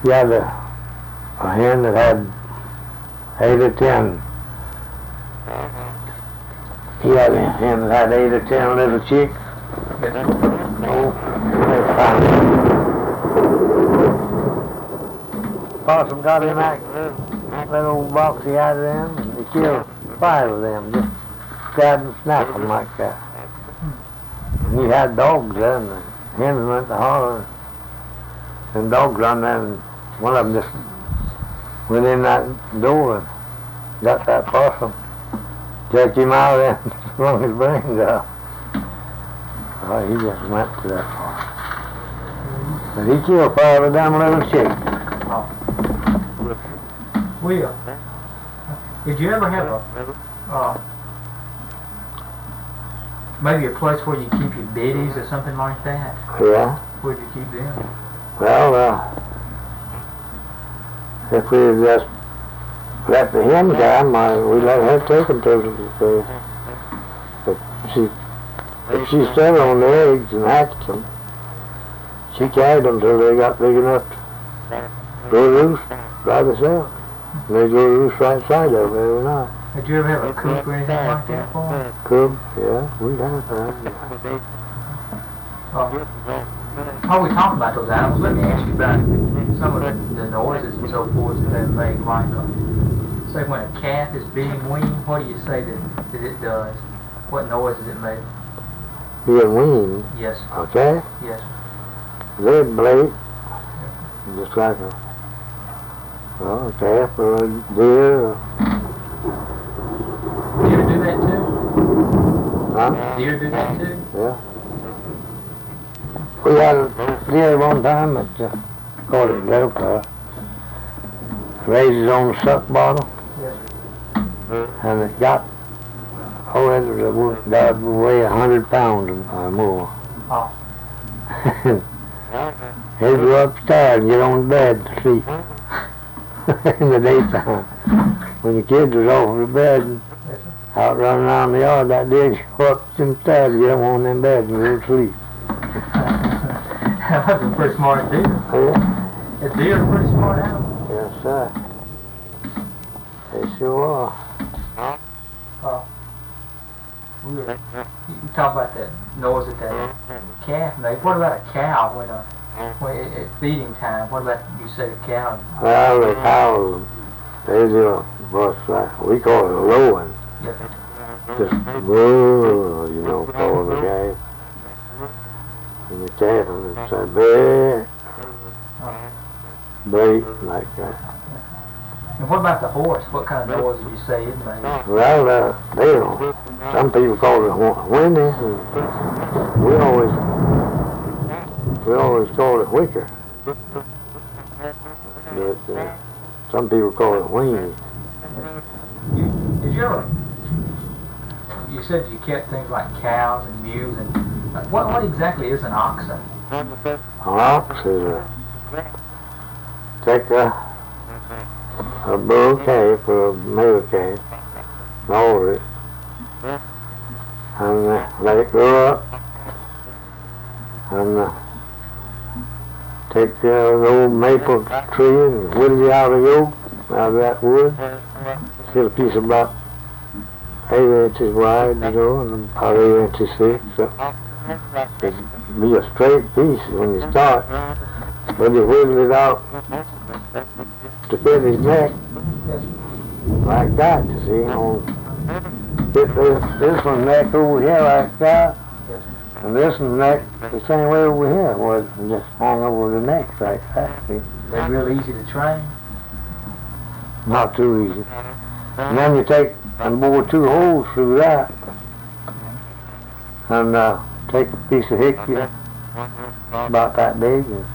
You had a hen that had 8 or 10. He had a hen that had 8 or 10 little chicks. Possum got in that little box he had of them, and he killed 5 of them, just grab and snap them like that. And he had dogs there, and the hens went to holler, and dogs run there, and one of them just went in that door and got that possum, jerked him out of there and sprung his brains out. Oh, he just went to that possum. But he killed 5 of them little chicks. Will, did you ever have maybe a place where you keep your biddies or something like that? Yeah. Where'd you keep them? Well, if we had just let the hen down, we let her take them to if she stood on the eggs and hatched them, she carried them till they got big enough to go roost by themselves. And they'd go roost right side of it every night. Did you ever have a coop or anything like that for them? Coop, yeah, we had that. While we talk about those animals, let me ask you about some of the noises and so forth that they make. Like, say when a calf is being weaned, what do you say that it does? What noise does it make? Being weaned? Yes. Okay? Yes. They bleat, just like a calf or a deer. Deer do that too? Huh? Deer do that too? Yeah. We had a deer one time at called it Delta. Raised on the suck bottle. Yes. And it got, it would weigh 100 pounds or more. Oh. He'd go upstairs and get on the bed to sleep in the daytime. When the kids was off to bed, out running around the yard, that deer would go up some stairs and get them on them beds and go to sleep. That's a pretty smart deer. Yeah. A deer is a pretty smart animal. Yes, sir. They sure are. You talk about the noise that that calf makes. What about a cow when it's feeding time? What about you say the cow? Well, the cows, they do what's that? We call it a lowing. Yes. Just moo, calling the calf. And the calf would say, bleat like that. And what about the horse? What kind of noise did you say it made? Well, they don't. Some people call it whinny. We always call it whicker. But some people call it whinny. You said you kept things like cows and mules and what exactly is an oxen? An ox is take a bull calf or a male calf, alter it, and let it grow up, and take the old maple tree and whittle it out of the oak, out of that wood, get a piece about 8 inches wide, and about 8 inches thick, so it'd be a straight piece when you start, but you whittle it out to fit his neck, like that, you see, fit this one's neck over here like that, and this one's neck the same way over here, where it just hang over the neck like that, see. They're real easy to train? Not too easy. And then you take and bore 2 holes through that, and take a piece of hickey about that big, and